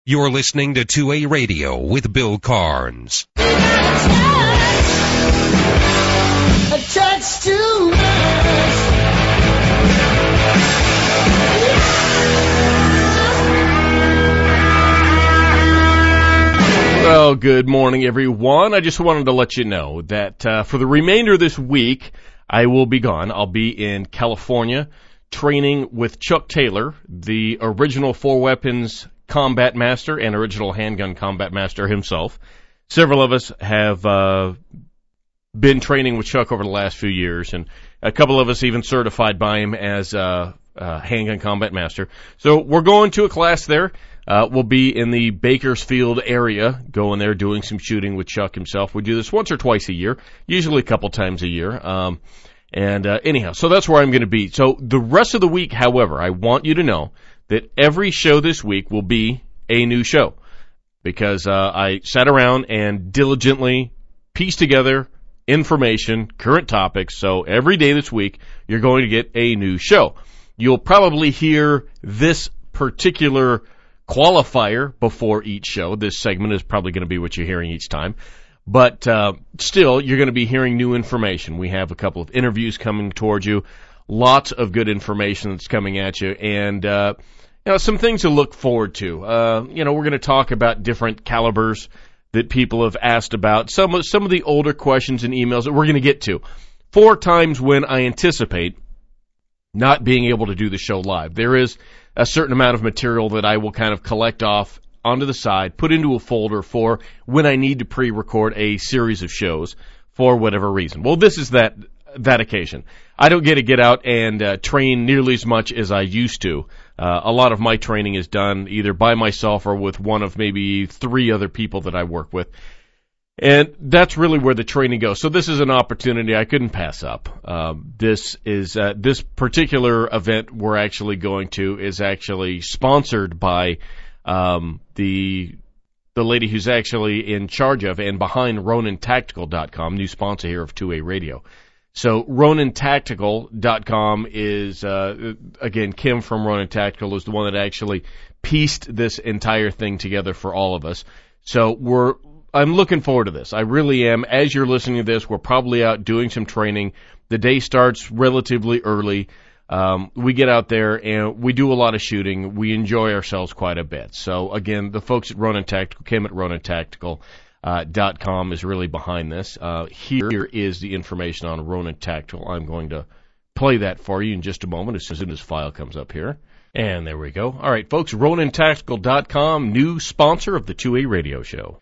You're listening to 2A Radio with Bill Carnes. A touch too much. Well, good morning, everyone. I just wanted to let you know that for the remainder of this week, I will be gone. I'll be in California training with Chuck Taylor, the original 4-weapons combat master and original handgun combat master himself. Several of us have been training with Chuck over the last few years, and a couple of us even certified by him as handgun combat master. So we're going to a class there. We'll be in the Bakersfield area, going there, doing some shooting with Chuck himself. We do this once or twice a year, usually a couple times a year. Anyhow, so that's where I'm going to be. So the rest of the week, however, I want you to know that every show this week will be a new show, because I sat around and diligently pieced together information, current topics. So every day this week, you're going to get a new show. You'll probably hear this particular qualifier before each show. This segment is probably going to be what you're hearing each time. But still, you're going to be hearing new information. We have a couple of interviews coming towards you, lots of good information that's coming at you, and some things to look forward to. We're going to talk about different calibers that people have asked about, some of the older questions and emails that we're going to get to. 4 times when I anticipate not being able to do the show live. There is a certain amount of material that I will kind of collect off onto the side, put into a folder for when I need to pre-record a series of shows for whatever reason. Well, this is that occasion. I don't get out and train nearly as much as I used to. A lot of my training is done either by myself or with one of maybe 3 other people that I work with. And that's really where the training goes. So this is an opportunity I couldn't pass up. This particular event we're actually going to is actually sponsored by the lady who's actually in charge of and behind RoninTactical.com, new sponsor here of 2A Radio. So RoninTactical.com is, again, Kim from Ronin Tactical is the one that actually pieced this entire thing together for all of us. So I'm looking forward to this. I really am. As you're listening to this, we're probably out doing some training. The day starts relatively early. We get out there and we do a lot of shooting. We enjoy ourselves quite a bit. So again, the folks at Ronin Tactical, Kim at RoninTactical.com is really behind this. Here is the information on Ronin Tactical. I'm going to play that for you in just a moment as soon as this file comes up here. And there we go. All right, folks, RoninTactical.com, new sponsor of the 2A Radio Show.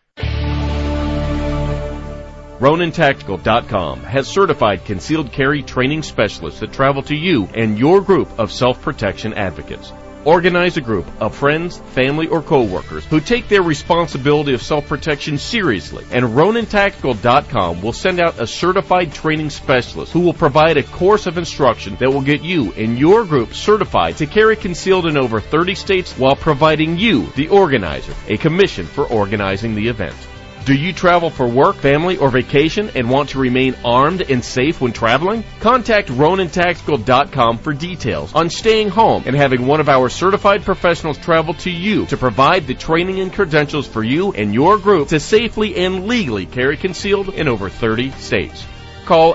RoninTactical.com has certified concealed carry training specialists that travel to you and your group of self-protection advocates. Organize a group of friends, family, or co-workers who take their responsibility of self-protection seriously, and RoninTactical.com will send out a certified training specialist who will provide a course of instruction that will get you and your group certified to carry concealed in over 30 states while providing you, the organizer, a commission for organizing the event. Do you travel for work, family, or vacation and want to remain armed and safe when traveling? Contact RoninTactical.com for details on staying home and having one of our certified professionals travel to you to provide the training and credentials for you and your group to safely and legally carry concealed in over 30 states. Call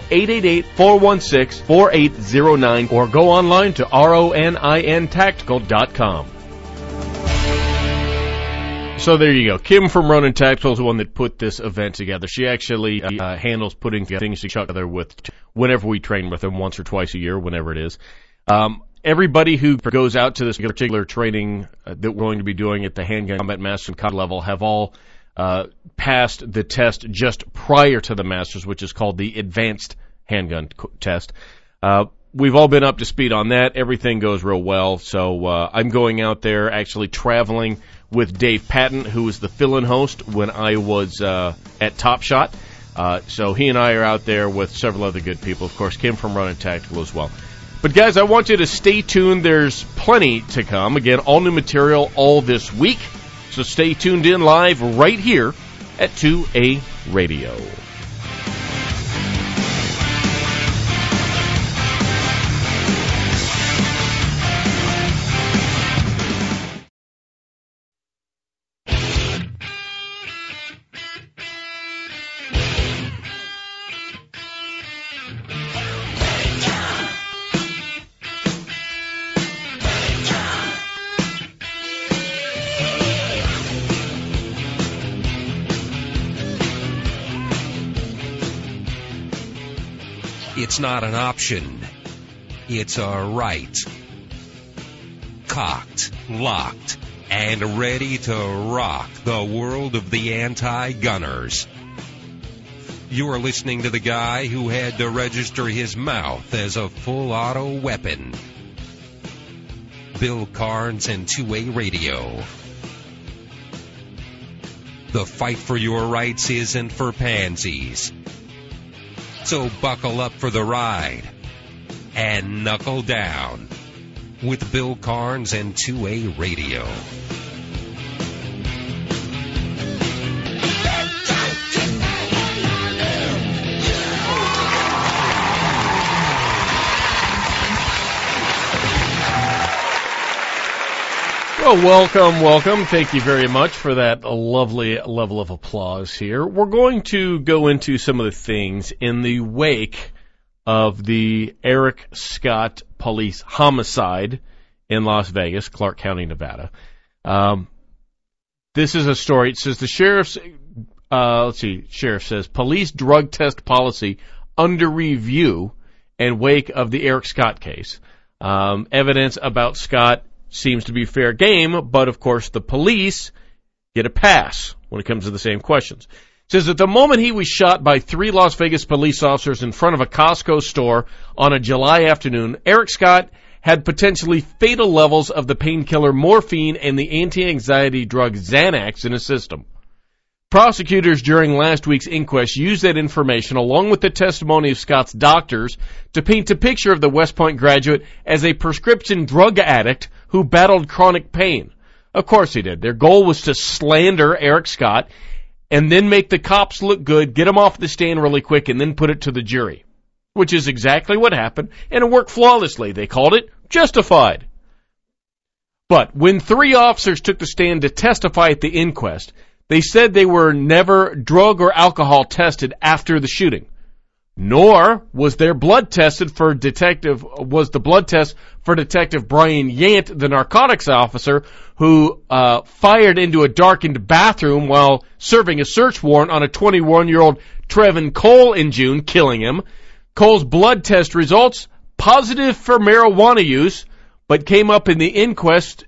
888-416-4809 or go online to RoninTactical.com. So there you go. Kim from Ronin Tactical is the one that put this event together. She actually handles putting things together with whenever we train with them, once or twice a year, whenever it is. Everybody who goes out to this particular training that we're going to be doing at the Handgun Combat Master and COD level have all passed the test just prior to the Masters, which is called the Advanced Handgun Test. We've all been up to speed on that. Everything goes real well. So I'm going out there actually traveling with Dave Patton, who was the fill-in host when I was at Top Shot. So he and I are out there with several other good people. Of course, Kim from Ronin Tactical as well. But, guys, I want you to stay tuned. There's plenty to come. Again, all new material all this week. So stay tuned in live right here at 2A Radio. It's not an option. It's a right. Cocked, locked, and ready to rock the world of the anti-gunners. You're listening to the guy who had to register his mouth as a full auto weapon. Bill Carnes and 2A Radio. The fight for your rights isn't for pansies. So buckle up for the ride and knuckle down with Bill Carnes and 2A Radio. Well, welcome. Thank you very much for that lovely level of applause here. We're going to go into some of the things in the wake of the Eric Scott police homicide in Las Vegas, Clark County, Nevada. This is a story. It says the sheriff says police drug test policy under review in wake of the Eric Scott case. Evidence about Scott seems to be fair game, but of course the police get a pass when it comes to the same questions. It says at the moment he was shot by 3 Las Vegas police officers in front of a Costco store on a July afternoon, Eric Scott had potentially fatal levels of the painkiller morphine and the anti-anxiety drug Xanax in his system. Prosecutors during last week's inquest used that information along with the testimony of Scott's doctors to paint a picture of the West Point graduate as a prescription drug addict who battled chronic pain. Of course he did. Their goal was to slander Eric Scott and then make the cops look good, get him off the stand really quick, and then put it to the jury, which is exactly what happened, and it worked flawlessly. They called it justified. But when 3 officers took the stand to testify at the inquest, they said they were never drug or alcohol tested after the shooting, nor was the blood test for Detective Brian Yant, the narcotics officer who fired into a darkened bathroom while serving a search warrant on a 21-year-old Trevin Cole in June, killing him. Cole's blood test results positive for marijuana use, but came up in the inquest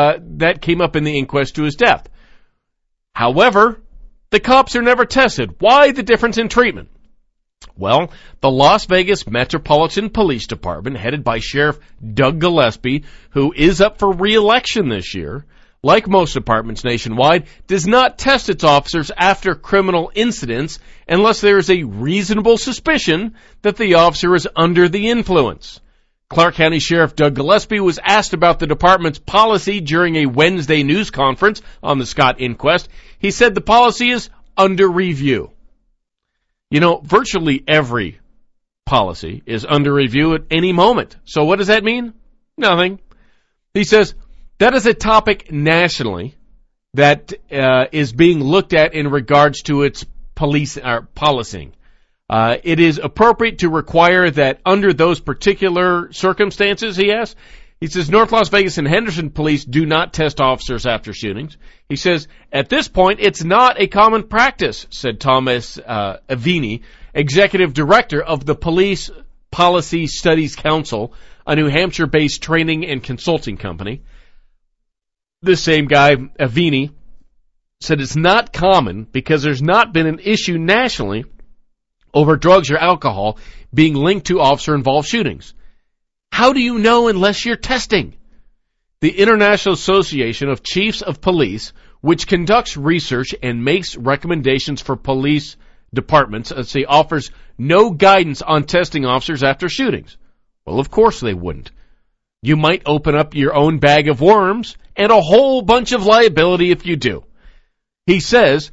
to his death. However, the cops are never tested. Why the difference in treatment? Well, the Las Vegas Metropolitan Police Department, headed by Sheriff Doug Gillespie, who is up for re-election this year, like most departments nationwide, does not test its officers after criminal incidents unless there is a reasonable suspicion that the officer is under the influence. Clark County Sheriff Doug Gillespie was asked about the department's policy during a Wednesday news conference on the Scott inquest. He said the policy is under review. You know, virtually every policy is under review at any moment. So what does that mean? Nothing. He says that is a topic nationally that is being looked at in regards to its policing. It is appropriate to require that under those particular circumstances, he asks. He says North Las Vegas and Henderson police do not test officers after shootings. He says, at this point, it's not a common practice, said Thomas Avini, executive director of the Police Policy Studies Council, a New Hampshire-based training and consulting company. This same guy, Avini, said it's not common because there's not been an issue nationally over drugs or alcohol being linked to officer-involved shootings. How do you know unless you're testing? The International Association of Chiefs of Police, which conducts research and makes recommendations for police departments, offers no guidance on testing officers after shootings. Well, of course they wouldn't. You might open up your own bag of worms and a whole bunch of liability if you do. He says,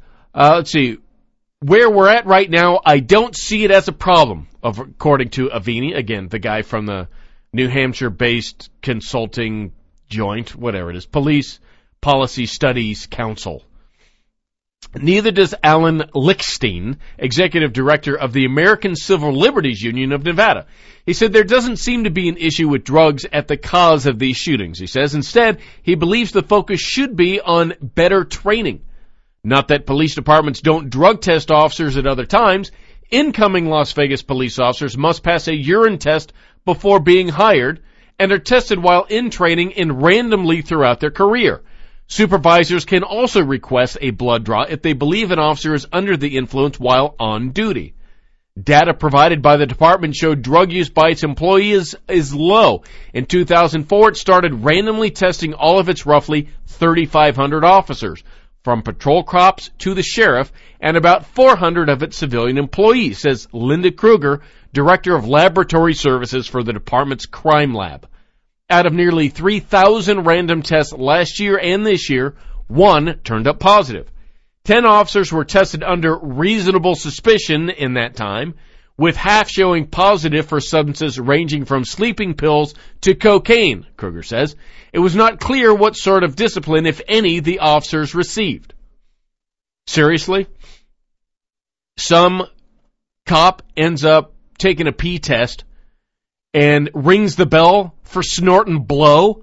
where we're at right now, I don't see it as a problem, according to Avini, again, the guy from the New Hampshire-based consulting joint, whatever it is, Police Policy Studies Council. Neither does Alan Lickstein, executive director of the American Civil Liberties Union of Nevada. He said there doesn't seem to be an issue with drugs at the cause of these shootings. He says instead, he believes the focus should be on better training. Not that police departments don't drug test officers at other times. incoming Las Vegas police officers must pass a urine test before being hired and are tested while in training and randomly throughout their career. Supervisors can also request a blood draw if they believe an officer is under the influence while on duty. Data provided by the department showed drug use by its employees is low. In 2004, it started randomly testing all of its roughly 3,500 officers, from patrol cops to the sheriff, and about 400 of its civilian employees, says Linda Kruger, Director of Laboratory Services for the department's crime lab. Out of nearly 3,000 random tests last year and this year, 1 turned up positive. 10 officers were tested under reasonable suspicion in that time, with half showing positive for substances ranging from sleeping pills to cocaine, Kruger says. It was not clear what sort of discipline, if any, the officers received. Seriously? Some cop ends up taking a pee test and rings the bell for snort and blow,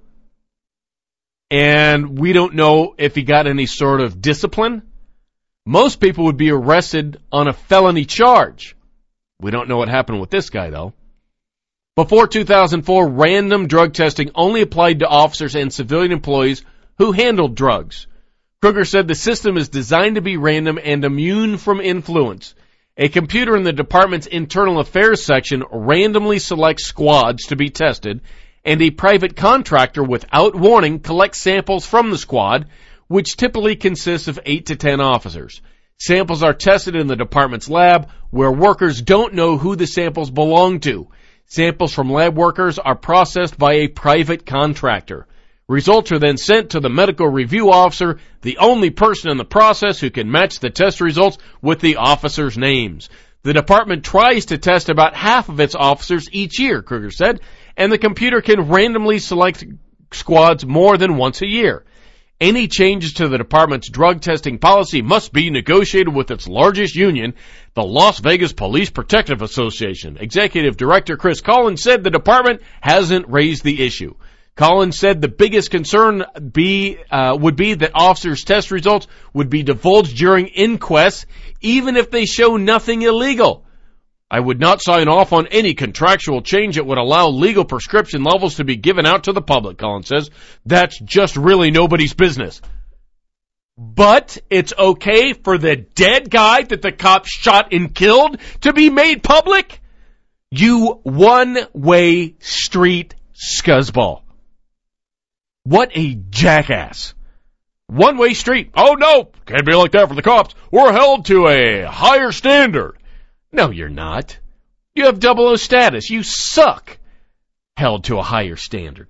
and we don't know if he got any sort of discipline? Most people would be arrested on a felony charge. We don't know what happened with this guy, though. Before 2004, random drug testing only applied to officers and civilian employees who handled drugs. Kruger said the system is designed to be random and immune from influence. A computer in the department's internal affairs section randomly selects squads to be tested, and a private contractor without warning collects samples from the squad, which typically consists of 8 to 10 officers. Samples are tested in the department's lab, where workers don't know who the samples belong to. Samples from lab workers are processed by a private contractor. Results are then sent to the medical review officer, the only person in the process who can match the test results with the officers' names. The department tries to test about half of its officers each year, Kruger said, and the computer can randomly select squads more than once a year. Any changes to the department's drug testing policy must be negotiated with its largest union, the Las Vegas Police Protective Association. Executive Director Chris Collins said the department hasn't raised the issue. Collins said the biggest concern would be that officers' test results would be divulged during inquests, even if they show nothing illegal. I would not sign off on any contractual change that would allow legal prescription levels to be given out to the public, Collins says. That's just really nobody's business. But it's okay for the dead guy that the cops shot and killed to be made public? You one-way street scuzzball. What a jackass. One-way street. Oh, no, can't be like that for the cops. We're held to a higher standard. No, you're not. You have 00 status. You suck. Held to a higher standard.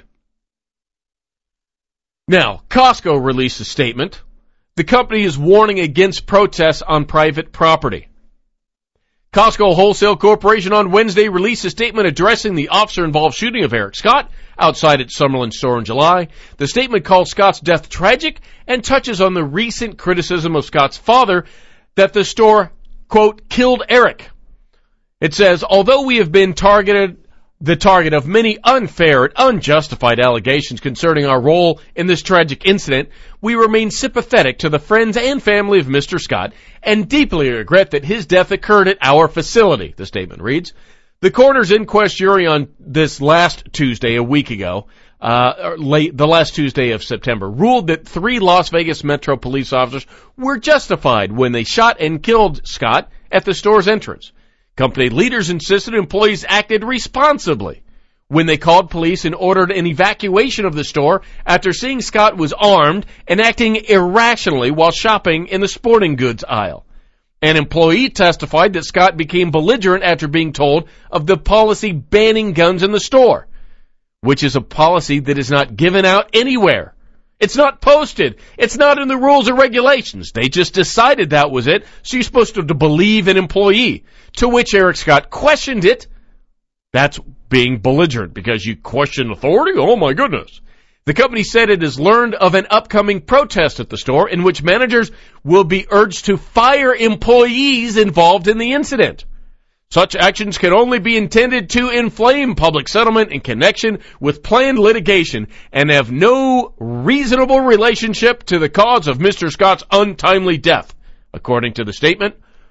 Now, Costco released a statement. The company is warning against protests on private property. Costco Wholesale Corporation on Wednesday released a statement addressing the officer-involved shooting of Eric Scott outside its Summerlin store in July. The statement calls Scott's death tragic and touches on the recent criticism of Scott's father that the store, quote, killed Eric. It says, although we have been the target of many unfair and unjustified allegations concerning our role in this tragic incident, we remain sympathetic to the friends and family of Mr. Scott and deeply regret that his death occurred at our facility, the statement reads. The coroner's inquest jury on this last Tuesday, a week ago, the last Tuesday of September, ruled that 3 Las Vegas Metro police officers were justified when they shot and killed Scott at the store's entrance. Company leaders insisted employees acted responsibly when they called police and ordered an evacuation of the store after seeing Scott was armed and acting irrationally while shopping in the sporting goods aisle. An employee testified that Scott became belligerent after being told of the policy banning guns in the store, which is a policy that is not given out anywhere. It's not posted. It's not in the rules and regulations. They just decided that was it, so you're supposed to believe an employee. To which Eric Scott questioned it. That's being belligerent because you question authority? Oh, my goodness. The company said it has learned of an upcoming protest at the store in which managers will be urged to fire employees involved in the incident. Such actions can only be intended to inflame public sentiment in connection with planned litigation and have no reasonable relationship to the cause of Mr. Scott's untimely death, according to the statement.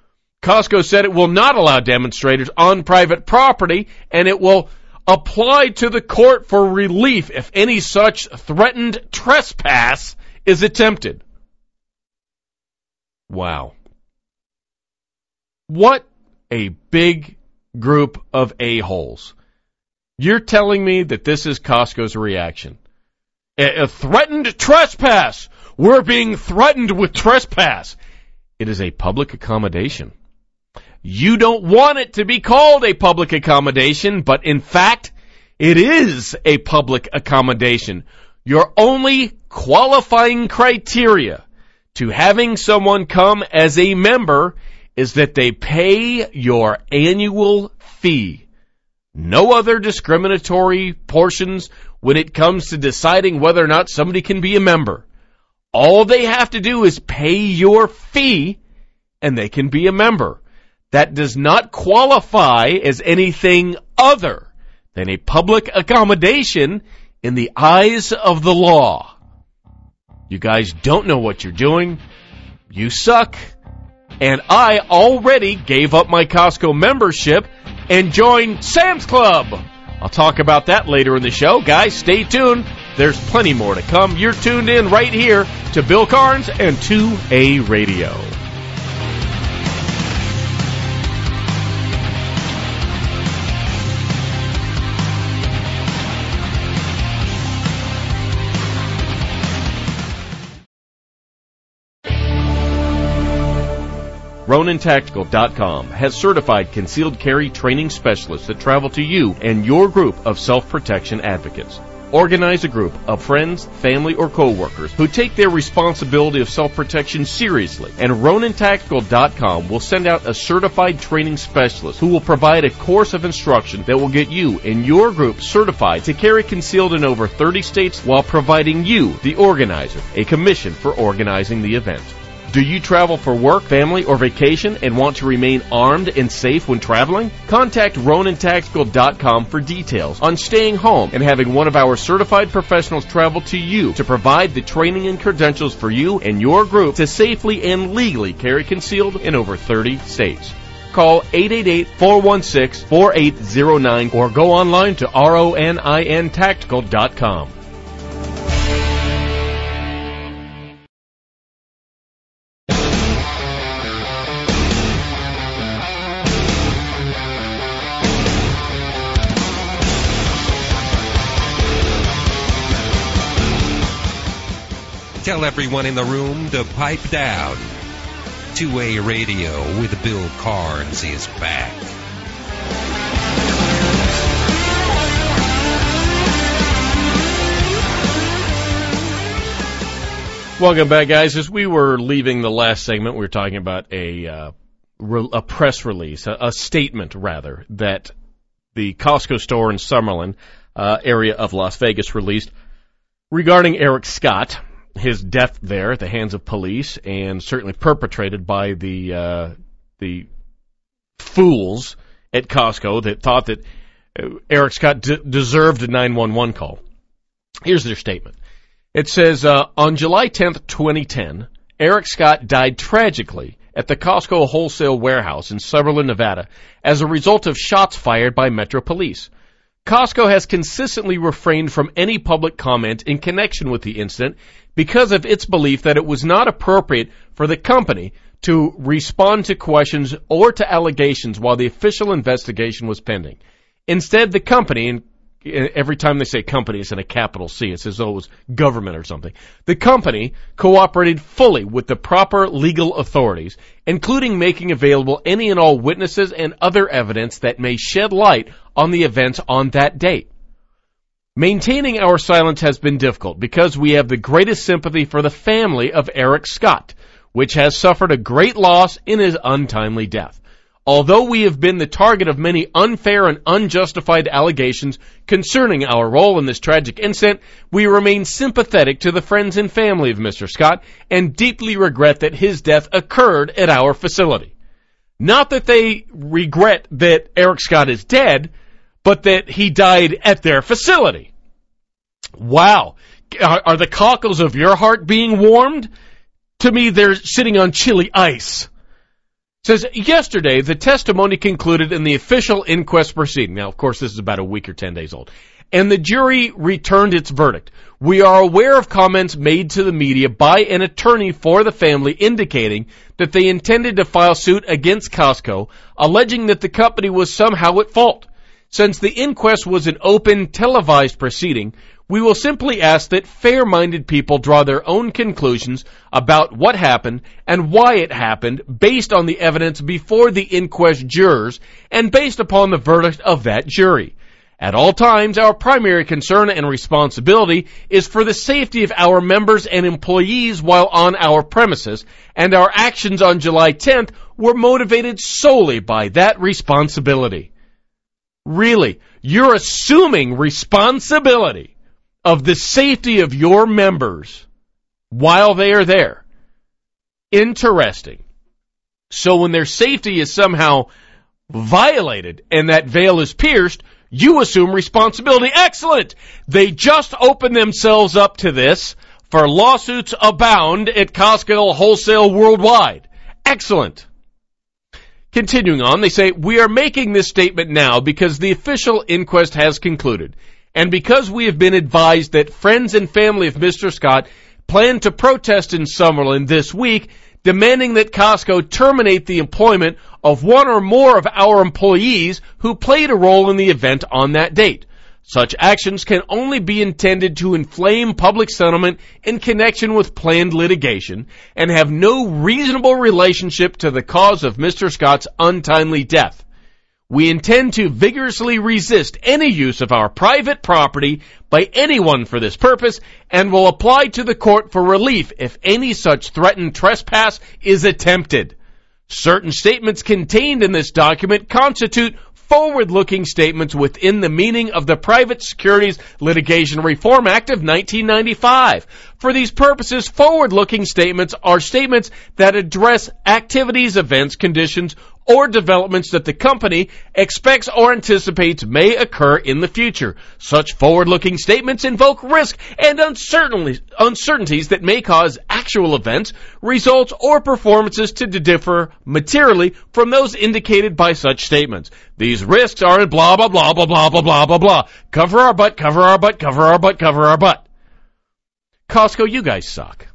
Costco said it will not allow demonstrators on private property, and it will apply to the court for relief if any such threatened trespass is attempted. Wow. What a big group of a-holes. You're telling me that this is Costco's reaction. A threatened trespass. We're being threatened with trespass. It is a public accommodation. You don't want it to be called a public accommodation, but in fact, it is a public accommodation. Your only qualifying criteria to having someone come as a member is that they pay your annual fee. No other discriminatory portions when it comes to deciding whether or not somebody can be a member. All they have to do is pay your fee, and they can be a member. That does not qualify as anything other than a public accommodation in the eyes of the law. You guys don't know what you're doing. You suck. And I already gave up my Costco membership and joined Sam's Club. I'll talk about that later in the show. Guys, stay tuned. There's plenty more to come. You're tuned in right here to Bill Carnes and 2A Radio. RoninTactical.com has certified concealed carry training specialists that travel to you and your group of self-protection advocates. Organize a group of friends, family, or co-workers who take their responsibility of self-protection seriously, and RoninTactical.com will send out a certified training specialist who will provide a course of instruction that will get you and your group certified to carry concealed in over 30 states while providing you, the organizer, a commission for organizing the event. Do you travel for work, family, or vacation and want to remain armed and safe when traveling? Contact RoninTactical.com for details on staying home and having one of our certified professionals travel to you to provide the training and credentials for you and your group to safely and legally carry concealed in over 30 states. Call 888-416-4809 or go online to RONINTactical.com. Tell everyone in the room to pipe down. 2A Radio with Bill Carnes is back. Welcome back, guys. As we were leaving the last segment, we were talking about a press release, a statement, rather, that the Costco store in Summerlin area of Las Vegas released regarding Eric Scott. His death there at the hands of police, and certainly perpetrated by the fools at Costco that thought that Eric Scott deserved a 911 call. Here's their statement. It says, on July 10th, 2010, Eric Scott died tragically at the Costco wholesale warehouse in Summerlin, Nevada, as a result of shots fired by Metro Police. Costco has consistently refrained from any public comment in connection with the incident because of its belief that it was not appropriate for the company to respond to questions or to allegations while the official investigation was pending. Instead, the company, and every time they say company, it's in a capital C, it's as though it was government or something, the company cooperated fully with the proper legal authorities, including making available any and all witnesses and other evidence that may shed light on the events on that date. Maintaining our silence has been difficult because we have the greatest sympathy for the family of Eric Scott, which has suffered a great loss in his untimely death. Although we have been the target of many unfair and unjustified allegations concerning our role in this tragic incident, we remain sympathetic to the friends and family of Mr. Scott and deeply regret that his death occurred at our facility. Not that they regret that Eric Scott is dead, but that he died at their facility. Wow. Are the cockles of your heart being warmed? To me, they're sitting on chilly ice. Says, yesterday, the testimony concluded in the official inquest proceeding. Now, of course, this is about a week or 10 days old. And the jury returned its verdict. We are aware of comments made to the media by an attorney for the family indicating that they intended to file suit against Costco, alleging that the company was somehow at fault. Since the inquest was an open, televised proceeding, we will simply ask that fair-minded people draw their own conclusions about what happened and why it happened based on the evidence before the inquest jurors and based upon the verdict of that jury. At all times, our primary concern and responsibility is for the safety of our members and employees while on our premises, and our actions on July 10th were motivated solely by that responsibility. Really, you're assuming responsibility of the safety of your members while they are there. Interesting. So when their safety is somehow violated and that veil is pierced, you assume responsibility. Excellent! They just opened themselves up to this, for lawsuits abound at Costco wholesale worldwide. Excellent. Continuing on, they say, we are making this statement now because the official inquest has concluded, and because we have been advised that friends and family of Mr. Scott plan to protest in Summerlin this week, demanding that Costco terminate the employment of one or more of our employees who played a role in the event on that date. Such actions can only be intended to inflame public sentiment in connection with planned litigation and have no reasonable relationship to the cause of Mr. Scott's untimely death. We intend to vigorously resist any use of our private property by anyone for this purpose and will apply to the court for relief if any such threatened trespass is attempted. Certain statements contained in this document constitute forward-looking statements within the meaning of the Private Securities Litigation Reform Act of 1995. For these purposes, forward-looking statements are statements that address activities, events, conditions, or developments that the company expects or anticipates may occur in the future. Such forward-looking statements invoke risk and uncertainties that may cause actual events, results, or performances to differ materially from those indicated by such statements. These risks are in blah, blah, blah, blah, blah, blah, blah, blah, blah. Cover our butt, cover our butt, cover our butt, cover our butt. Costco, you guys suck.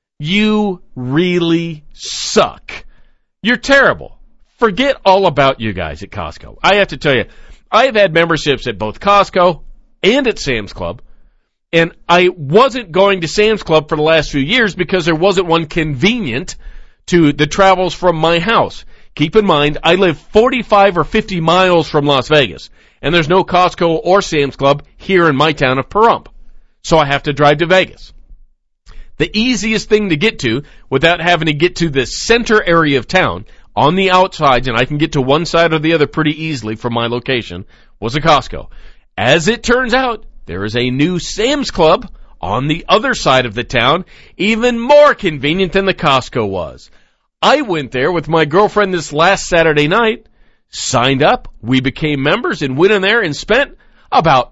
You really suck. You're terrible. Forget all about you guys at Costco. I have to tell you, I have had memberships at both Costco and at Sam's Club, and I wasn't going to Sam's Club for the last few years because there wasn't one convenient to the travels from my house. Keep in mind, I live 45 or 50 miles from Las Vegas, and there's no Costco or Sam's Club here in my town of Pahrump, so I have to drive to Vegas. The easiest thing to get to without having to get to the center area of town on the outsides, and I can get to one side or the other pretty easily from my location, was a Costco. As it turns out, there is a new Sam's Club on the other side of the town, even more convenient than the Costco was. I went there with my girlfriend this last Saturday night, signed up, we became members, and went in there and spent about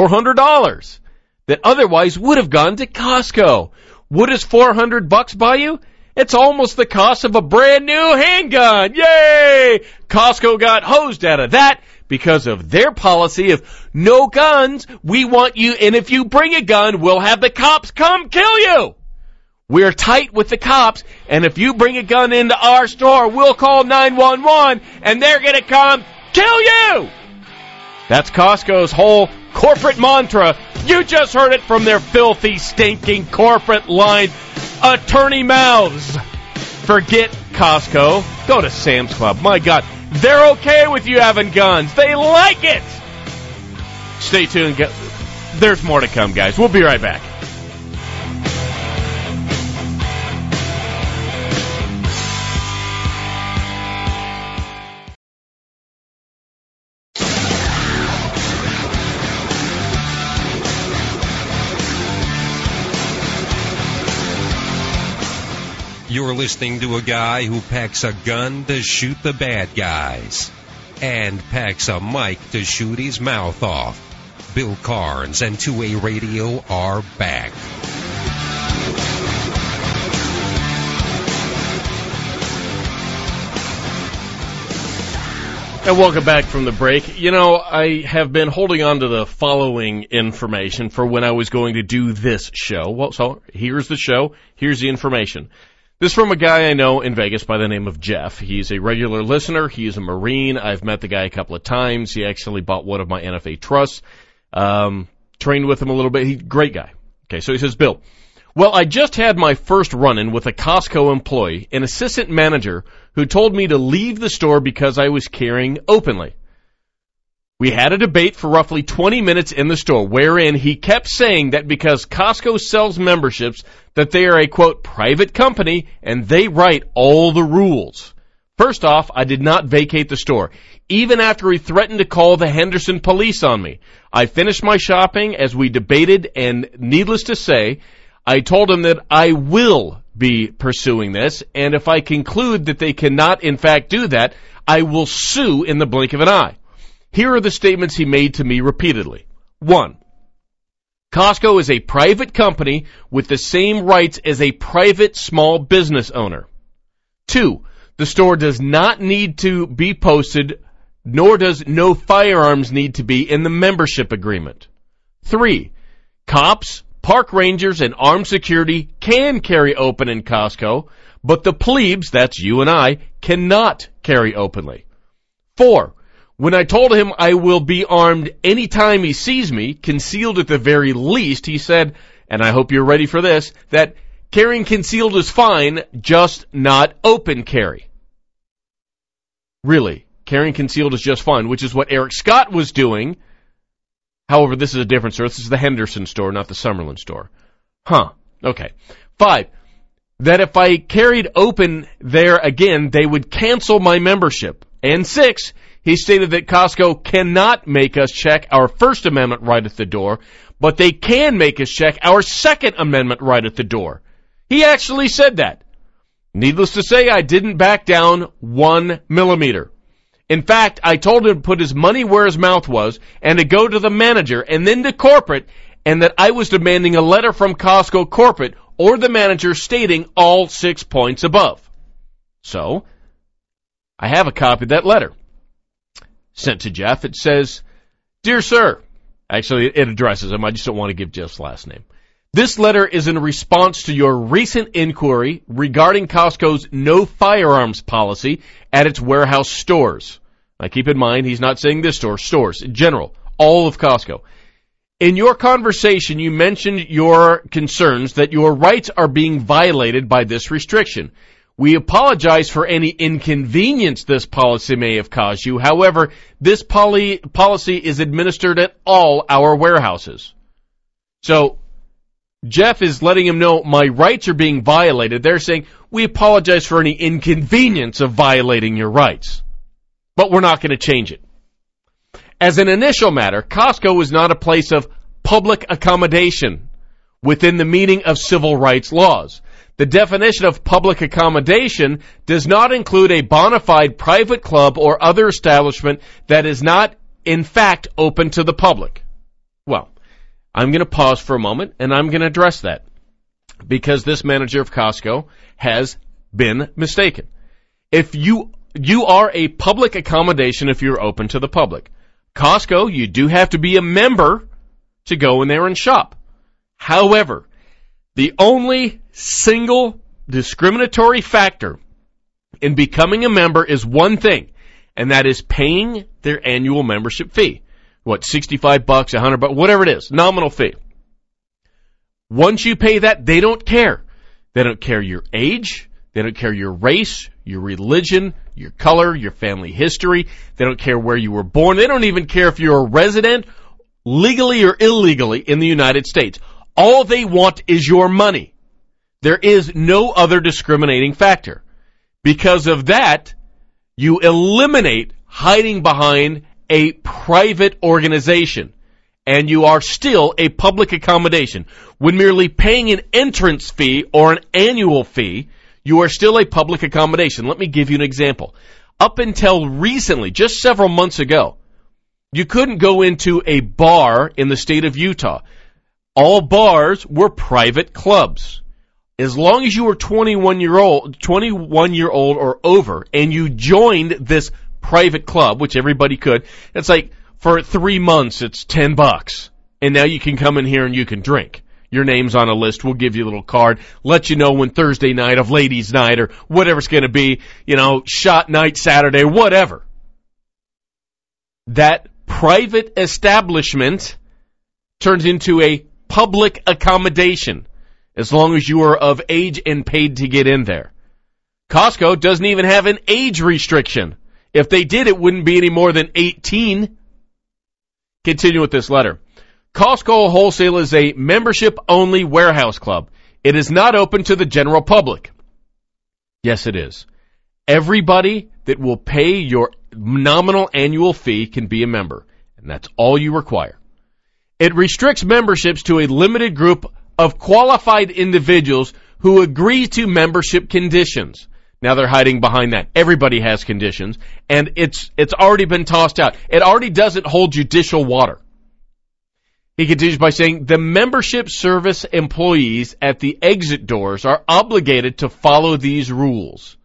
$400 that otherwise would have gone to Costco. What does $400 buy you? It's almost the cost of a brand new handgun. Yay! Costco got hosed out of that because of their policy of no guns. We want you, and if you bring a gun, we'll have the cops come kill you. We're tight with the cops, and if you bring a gun into our store, we'll call 911, and they're going to come kill you. That's Costco's whole corporate mantra. You just heard it from their filthy, stinking corporate line attorney mouths. Forget Costco. Go to Sam's Club. My God, they're okay with you having guns. They like it. Stay tuned. There's more to come, guys. We'll be right back. You're listening to a guy who packs a gun to shoot the bad guys and packs a mic to shoot his mouth off. Bill Carnes and 2A Radio are back. And welcome back from the break. You know, I have been holding on to the following information for when I was going to do this show. Well, so here's the show. Here's the information. This is from a guy I know in Vegas by the name of Jeff. He's a regular listener. He's a Marine. I've met the guy a couple of times. He actually bought one of my NFA trusts. Trained with him a little bit. Great guy. Okay, so he says, Bill, well, I just had my first run-in with a Costco employee, an assistant manager, who told me to leave the store because I was carrying openly. We had a debate for roughly 20 minutes in the store, wherein he kept saying that because Costco sells memberships, that they are a, quote, private company, and they write all the rules. First off, I did not vacate the store, even after he threatened to call the Henderson police on me. I finished my shopping as we debated, and needless to say, I told him that I will be pursuing this, and if I conclude that they cannot in fact do that, I will sue in the blink of an eye. Here are the statements he made to me repeatedly. 1. Costco is a private company with the same rights as a private small business owner. 2. The store does not need to be posted, nor does no firearms need to be in the membership agreement. 3. Cops, park rangers, and armed security can carry open in Costco, but the plebes, that's you and I, cannot carry openly. 4. When I told him I will be armed any time he sees me, concealed at the very least, he said, and I hope you're ready for this, that carrying concealed is fine, just not open carry. Really, carrying concealed is just fine, which is what Eric Scott was doing. However, this is a different store. This is the Henderson store, not the Summerlin store. Okay. 5, that if I carried open there again, they would cancel my membership. And 6, he stated that Costco cannot make us check our First Amendment right at the door, but they can make us check our Second Amendment right at the door. He actually said that. Needless to say, I didn't back down 1 millimeter. In fact, I told him to put his money where his mouth was and to go to the manager and then to corporate, and that I was demanding a letter from Costco corporate or the manager stating all 6 points above. So, I have a copy of that letter. Sent to Jeff. It says, Dear Sir, actually it addresses him. I just don't want to give Jeff's last name. This letter is in response to your recent inquiry regarding Costco's no firearms policy at its warehouse stores. Now keep in mind, he's not saying this store, stores in general, all of Costco. In your conversation, you mentioned your concerns that your rights are being violated by this restriction. We apologize for any inconvenience this policy may have caused you. However, this policy is administered at all our warehouses. So, Jeff is letting him know my rights are being violated. They're saying, we apologize for any inconvenience of violating your rights. But we're not going to change it. As an initial matter, Costco is not a place of public accommodation within the meaning of civil rights laws. The definition of public accommodation does not include a bona fide private club or other establishment that is not, in fact, open to the public. Well, I'm going to pause for a moment, and I'm going to address that, because this manager of Costco has been mistaken. If you are a public accommodation if you're open to the public. Costco, you do have to be a member to go in there and shop. However, the only single discriminatory factor in becoming a member is one thing, and that is paying their annual membership fee. What, $65, $100, whatever it is, nominal fee. Once you pay that, they don't care. They don't care your age. They don't care your race, your religion, your color, your family history. They don't care where you were born. They don't even care if you're a resident, legally or illegally, in the United States. All they want is your money. There is no other discriminating factor. Because of that, you eliminate hiding behind a private organization, and you are still a public accommodation. When merely paying an entrance fee or an annual fee, you are still a public accommodation. Let me give you an example. Up until recently, just several months ago, you couldn't go into a bar in the state of Utah. All bars were private clubs. As long as you were 21 year old or over, and you joined this private club, which everybody could. It's like for 3 months, it's $10. And now you can come in here and you can drink. Your name's on a list. We'll give you a little card, let you know when Thursday night of ladies' night or whatever it's going to be, shot night, Saturday, whatever. That private establishment turns into a public accommodation as long as you are of age and paid to get in there. Costco doesn't even have an age restriction. If they did, it wouldn't be any more than 18. Continue with this letter. Costco Wholesale is a membership-only warehouse club. It is not open to the general public. Yes, it is. Everybody that will pay your nominal annual fee can be a member, and that's all you require. It restricts memberships to a limited group of qualified individuals who agree to membership conditions. Now they're hiding behind that. Everybody has conditions, and it's already been tossed out. It already doesn't hold judicial water. He continues by saying, the membership service employees at the exit doors are obligated to follow these rules.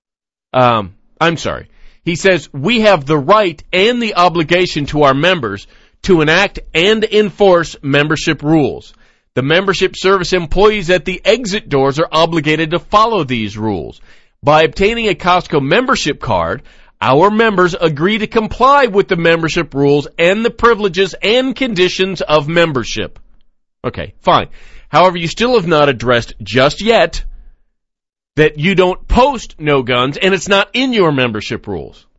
He says, we have the right and the obligation to our members to enact and enforce membership rules. The membership service employees at the exit doors are obligated to follow these rules. By obtaining a Costco membership card, our members agree to comply with the membership rules and the privileges and conditions of membership. Okay, fine. However, you still have not addressed just yet that you don't post no guns and it's not in your membership rules.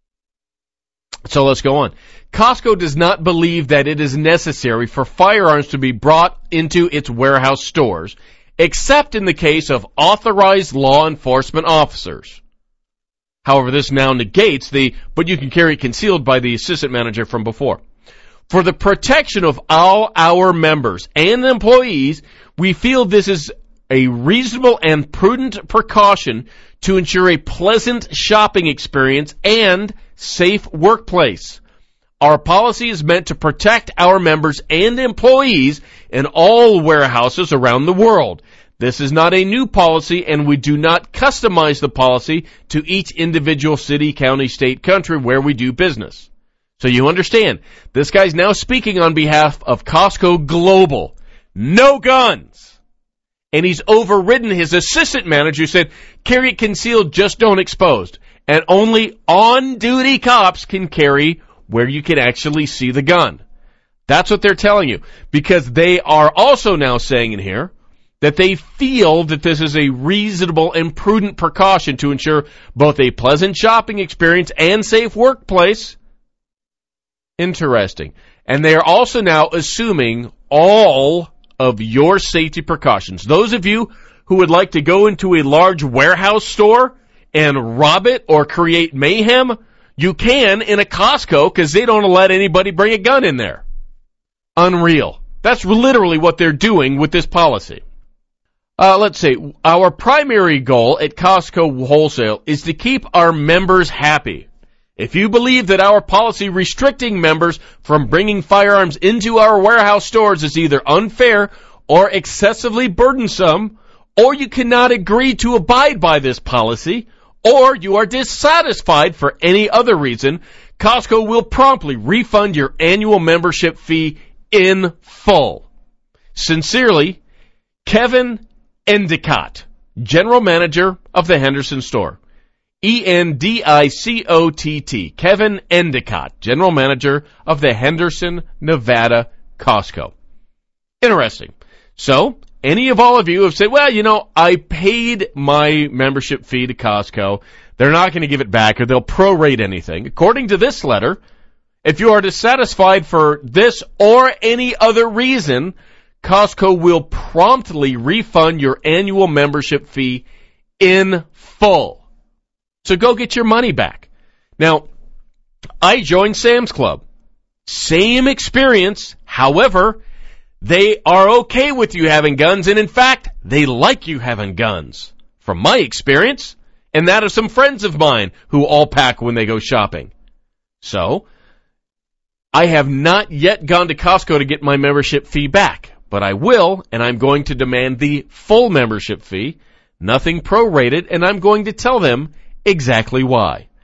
So let's go on. Costco does not believe that it is necessary for firearms to be brought into its warehouse stores, except in the case of authorized law enforcement officers. However, this now negates but you can carry it concealed by the assistant manager from before. For the protection of all our members and employees, we feel this is a reasonable and prudent precaution to ensure a pleasant shopping experience and safe workplace. Our policy is meant to protect our members and employees in all warehouses around the world. This is not a new policy, and we do not customize the policy to each individual city, county, state, country where we do business. So you understand, this guy's now speaking on behalf of Costco Global. No guns! And he's overridden his assistant manager who said, carry it concealed, just don't expose. And only on-duty cops can carry where you can actually see the gun. That's what they're telling you. Because they are also now saying in here that they feel that this is a reasonable and prudent precaution to ensure both a pleasant shopping experience and safe workplace. Interesting. And they are also now assuming all of your safety precautions. Those of you who would like to go into a large warehouse store and rob it or create mayhem, you can in a Costco because they don't let anybody bring a gun in there. Unreal. That's literally what they're doing with this policy. Let's see. Our primary goal at Costco Wholesale is to keep our members happy. If you believe that our policy restricting members from bringing firearms into our warehouse stores is either unfair or excessively burdensome, or you cannot agree to abide by this policy, or you are dissatisfied for any other reason, Costco will promptly refund your annual membership fee in full. Sincerely, Kevin Endicott, General Manager of the Henderson Store. Endicott. Kevin Endicott, General Manager of the Henderson, Nevada Costco. Interesting. So, any of all of you have said, well, I paid my membership fee to Costco. They're not going to give it back or they'll prorate anything. According to this letter, if you are dissatisfied for this or any other reason, Costco will promptly refund your annual membership fee in full. So go get your money back. Now, I joined Sam's Club. Same experience. However, they are okay with you having guns, and in fact, they like you having guns. From my experience, and that of some friends of mine who all pack when they go shopping. So, I have not yet gone to Costco to get my membership fee back. But I will, and I'm going to demand the full membership fee, nothing prorated, and I'm going to tell them exactly why.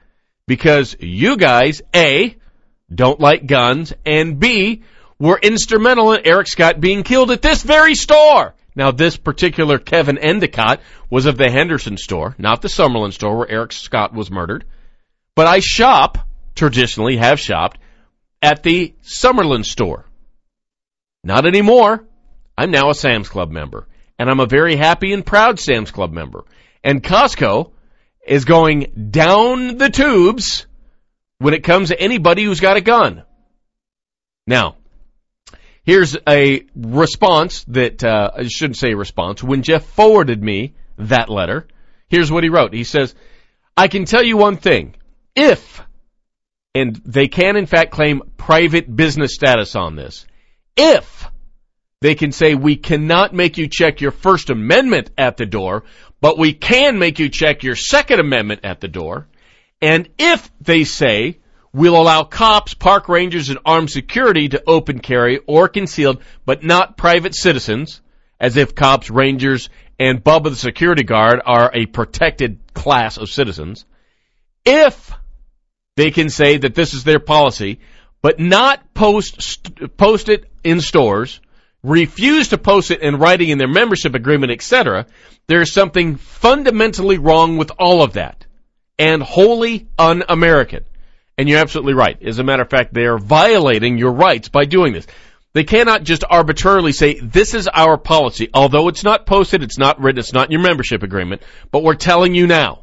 because you guys, A, don't like guns, and B, were instrumental in Eric Scott being killed at this very store. Now, this particular Kevin Endicott was of the Henderson store, not the Summerlin store where Eric Scott was murdered. But I traditionally have shopped, at the Summerlin store. Not anymore. I'm now a Sam's Club member. And I'm a very happy and proud Sam's Club member. And Costco is going down the tubes when it comes to anybody who's got a gun. Now, here's a response that, I shouldn't say response, when Jeff forwarded me that letter, here's what he wrote. He says, I can tell you one thing. If, and they can in fact claim private business status on this, if they can say we cannot make you check your First Amendment at the door, but we can make you check your Second Amendment at the door, and if they say we'll allow cops, park rangers, and armed security to open carry or concealed, but not private citizens, as if cops, rangers, and Bubba the security guard are a protected class of citizens, if they can say that this is their policy, but not post it in stores, refuse to post it in writing in their membership agreement, etc., there is something fundamentally wrong with all of that, and wholly un-American. And you're absolutely right. As a matter of fact, they are violating your rights by doing this. They cannot just arbitrarily say, this is our policy, although it's not posted, it's not written, it's not in your membership agreement, but we're telling you now.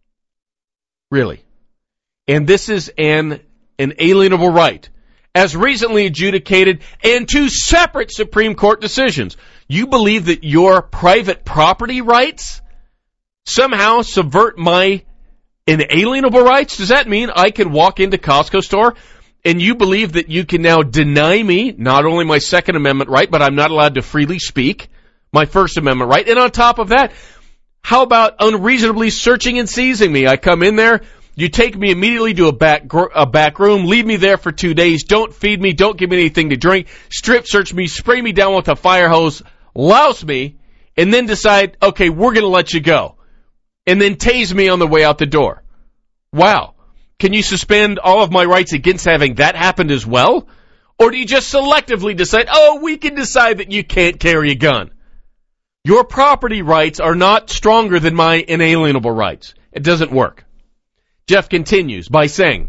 Really. And this is an inalienable right, as recently adjudicated in 2 separate Supreme Court decisions. You believe that your private property rights somehow subvert my inalienable rights? Does that mean I can walk into Costco store and you believe that you can now deny me not only my Second Amendment right, but I'm not allowed to freely speak, my First Amendment right? And on top of that, how about unreasonably searching and seizing me? I come in there, you take me immediately to a back room, leave me there for 2 days, don't feed me, don't give me anything to drink, strip search me, spray me down with a fire hose, louse me, and then decide, okay, we're going to let you go. And then tase me on the way out the door. Wow. Can you suspend all of my rights against having that happen as well? Or do you just selectively decide, oh, we can decide that you can't carry a gun? Your property rights are not stronger than my inalienable rights. It doesn't work. Jeff continues by saying,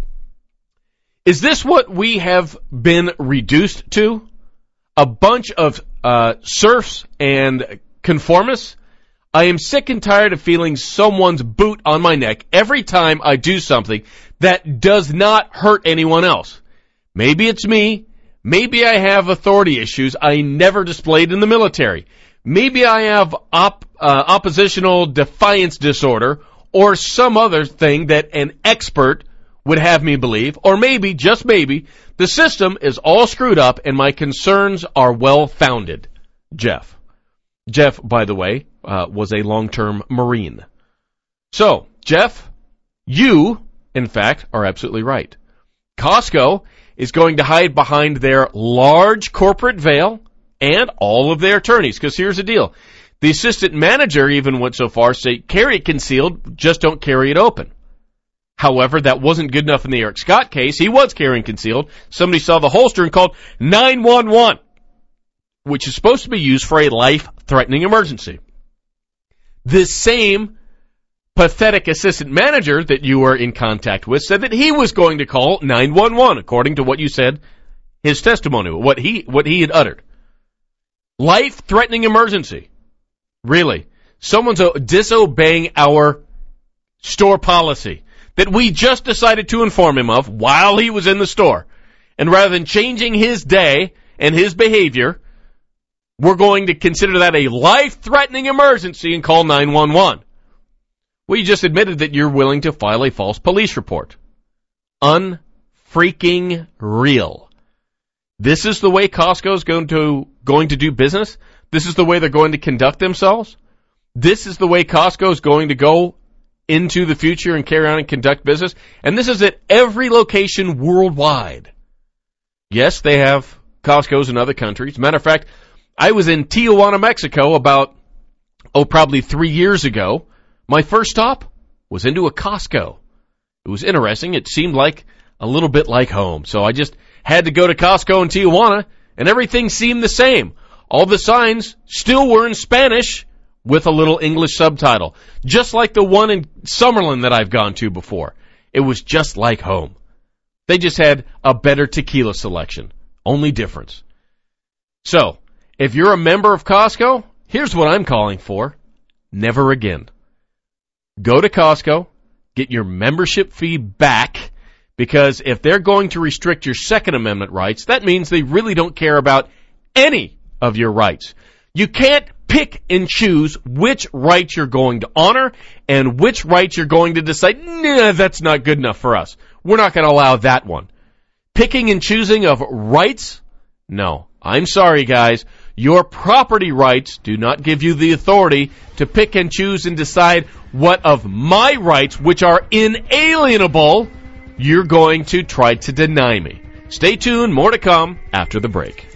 is this what we have been reduced to? A bunch of serfs and conformists? I am sick and tired of feeling someone's boot on my neck every time I do something that does not hurt anyone else. Maybe it's me. Maybe I have authority issues I never displayed in the military. Maybe I have oppositional defiance disorder or some other thing that an expert would have me believe. Or maybe, just maybe, the system is all screwed up and my concerns are well-founded. Jeff. Jeff, by the way, was a long-term Marine. So, Jeff, you, in fact, are absolutely right. Costco is going to hide behind their large corporate veil and all of their attorneys. Because here's the deal. The assistant manager even went so far as to say, carry it concealed, just don't carry it open. However, that wasn't good enough in the Eric Scott case. He was carrying concealed. Somebody saw the holster and called 911, which is supposed to be used for a life-threatening emergency. This same pathetic assistant manager that you were in contact with said that he was going to call 911, according to what you said, his testimony, what he had uttered. Life-threatening emergency. Really. Someone's disobeying our store policy that we just decided to inform him of while he was in the store. And rather than changing his day and his behavior, we're going to consider that a life-threatening emergency and call 911. Well, you just admitted that you're willing to file a false police report. Unfreaking real. This is the way Costco is going to do business? This is the way they're going to conduct themselves? This is the way Costco is going to go into the future and carry on and conduct business? And this is at every location worldwide. Yes, they have Costco's in other countries. Matter of fact, I was in Tijuana, Mexico about, probably 3 years ago. My first stop was into a Costco. It was interesting. It seemed like a little bit like home. So I just had to go to Costco in Tijuana, and everything seemed the same. All the signs still were in Spanish with a little English subtitle, just like the one in Summerlin that I've gone to before. It was just like home. They just had a better tequila selection. Only difference. So, if you're a member of Costco, here's what I'm calling for. Never again. Go to Costco, get your membership fee back, because if they're going to restrict your Second Amendment rights, that means they really don't care about any of your rights. You can't pick and choose which rights you're going to honor and which rights you're going to decide, nah, that's not good enough for us. We're not going to allow that one. Picking and choosing of rights? No. I'm sorry, guys. Your property rights do not give you the authority to pick and choose and decide what of my rights, which are inalienable, you're going to try to deny me. Stay tuned. More to come after the break.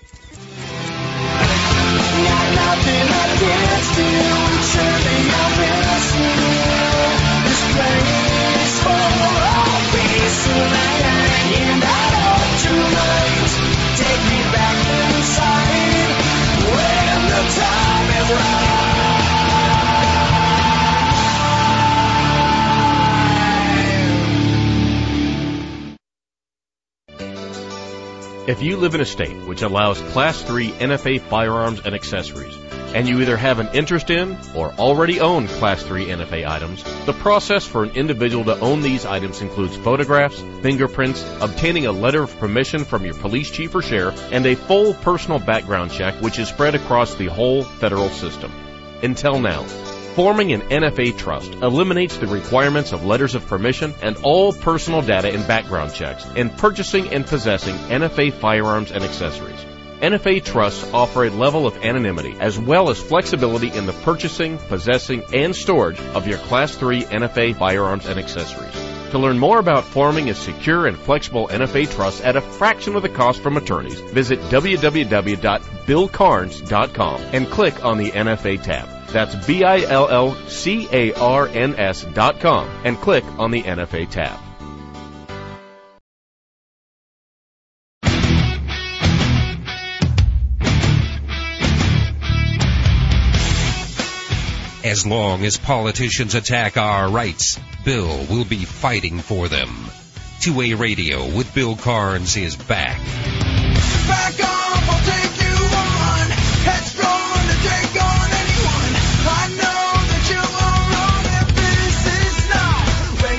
If you live in a state which allows Class 3 NFA firearms and accessories, and you either have an interest in or already own Class 3 NFA items, the process for an individual to own these items includes photographs, fingerprints, obtaining a letter of permission from your police chief or sheriff, and a full personal background check which is spread across the whole federal system. Until now, forming an NFA trust eliminates the requirements of letters of permission and all personal data and background checks in purchasing and possessing NFA firearms and accessories. NFA trusts offer a level of anonymity as well as flexibility in the purchasing, possessing, and storage of your Class 3 NFA firearms and accessories. To learn more about forming a secure and flexible NFA trust at a fraction of the cost from attorneys, visit www.billcarns.com and click on the NFA tab. That's BILLCARNS.com and click on the NFA tab. As long as politicians attack our rights, Bill will be fighting for them. 2A Radio with Bill Carnes is back. Back off, I'll take you on. Headstrong to take on anyone. I know that you are wrong if this is not where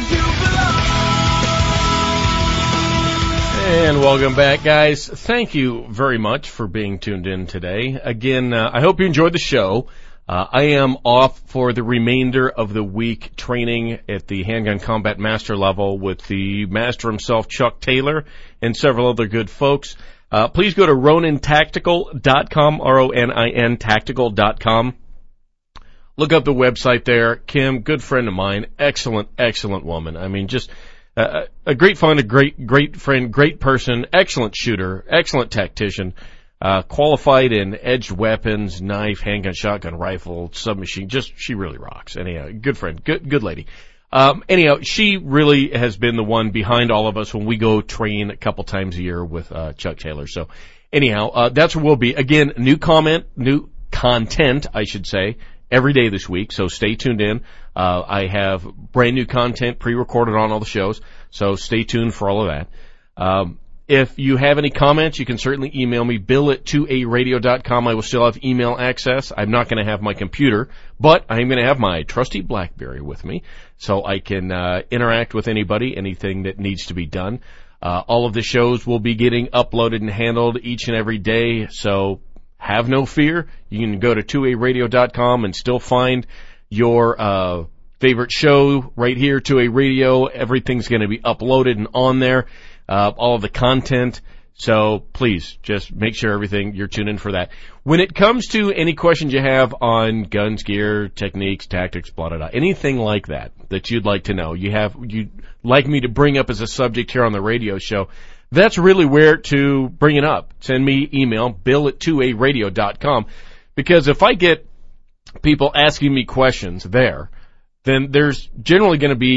you belong. And welcome back, guys. Thank you very much for being tuned in today. Again, I hope you enjoyed the show. I am off for the remainder of the week training at the Handgun Combat Master level with the master himself, Chuck Taylor, and several other good folks. Please go to RoninTactical.com, RONIN Tactical.com. Look up the website there. Kim, good friend of mine, excellent woman. I mean, just a great fun, a great friend, great person, excellent shooter, excellent tactician. Qualified in edged weapons, knife, handgun, shotgun, rifle, submachine. Just, she really rocks. Anyhow, good friend, good lady. Anyhow, she really has been the one behind all of us when we go train a couple times a year with, Chuck Taylor. So, anyhow, that's where we'll be. Again, new content, I should say, every day this week. So stay tuned in. I have brand new content pre-recorded on all the shows. So stay tuned for all of that. If you have any comments, you can certainly email me, bill@2aradio.com. I will still have email access. I'm not going to have my computer, but I'm going to have my trusty BlackBerry with me so I can interact with anybody, anything that needs to be done. All of the shows will be getting uploaded and handled each and every day, so have no fear. You can go to 2aradio.com and still find your favorite show right here, 2A Radio. Everything's going to be uploaded and on there. All of the content. So please just make sure you're tuned in for that. When it comes to any questions you have on guns, gear, techniques, tactics, blah, blah, blah, anything like that you'd like to know, you'd like me to bring up as a subject here on the radio show, that's really where to bring it up. Send me email, bill@2aradio.com, because if I get people asking me questions there, then there's generally going to be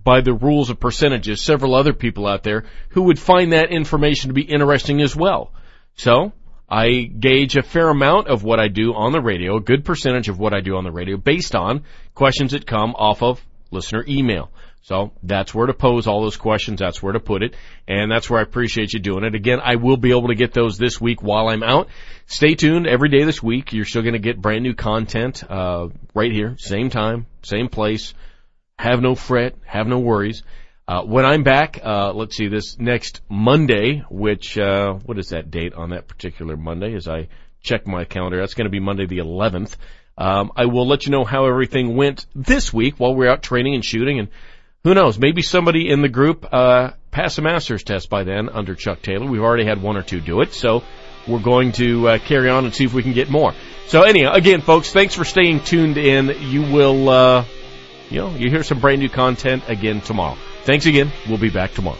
by the rules of percentages several other people out there who would find that information to be interesting as well. So I gauge a fair amount of what I do on the radio, a good percentage of what I do on the radio, based on questions that come off of listener email. So that's where to pose all those questions. That's where to put it. And that's where I appreciate you doing it. Again, I will be able to get those this week while I'm out. Stay tuned every day this week. You're still going to get brand new content right here, same time, same place. Have no fret. Have no worries. When I'm back, let's see, this next Monday, which, what is that date on that particular Monday as I check my calendar? That's going to be Monday the 11th. I will let you know how everything went this week while we're out training and shooting, and who knows, maybe somebody in the group pass a master's test by then under Chuck Taylor. We've already had one or two do it, so we're going to carry on and see if we can get more. So anyhow, again, folks, thanks for staying tuned in. You will, you hear some brand new content again tomorrow. Thanks again. We'll be back tomorrow.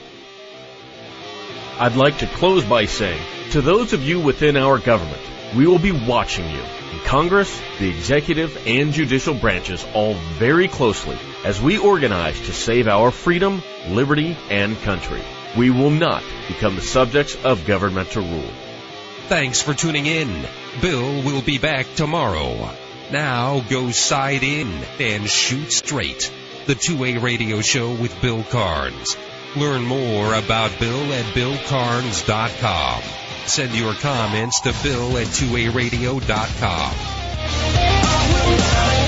I'd like to close by saying, to those of you within our government, we will be watching you in Congress, the executive, and judicial branches all very closely as we organize to save our freedom, liberty, and country. We will not become the subjects of governmental rule. Thanks for tuning in. Bill will be back tomorrow. Now go side in and shoot straight. The 2A Radio Show with Bill Carnes. Learn more about Bill at BillCarnes.com. Send your comments to Bill at 2ARadio.com.